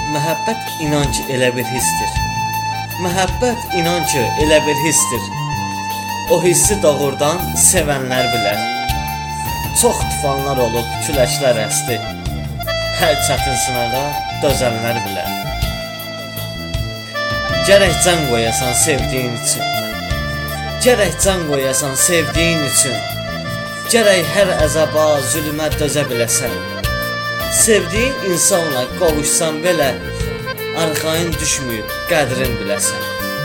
Məhəbbət inan ki, elə bir hissdir. Məhəbbət inan ki, elə bir hissdir. O hissi doğrudan sevənlər bilər. Çox tufanlar olub, küləklər əsdi. Hər çətin sınağa dözənlər bilər. Gərək can qoyasan sevdiyin üçün. Gərək can qoyasan sevdiyin üçün. Gərək hər əzaba, zülmə dözə biləsən. Sevdiyin insanla qovuşsan belə, arxayın düşməyib qədrin biləsən.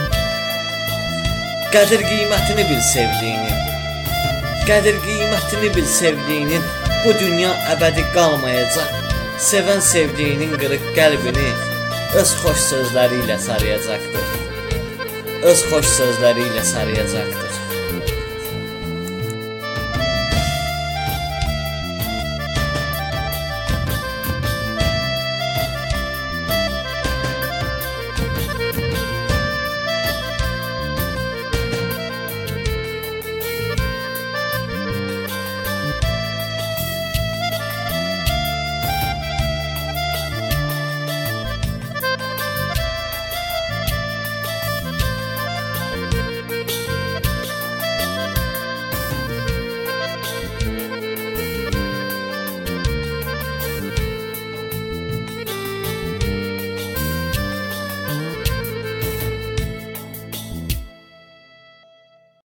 Qədir qiymətini bil sevdiyinin. Qədir qiymətini bil sevdiyinin. Bu dünya əbədi qalmayacaq. Sevən sevdiyinin qırıq qəlbini öz xoş sözləri ilə sarıyacaqdır. Öz xoş sözləri ilə sarıyacaqdır.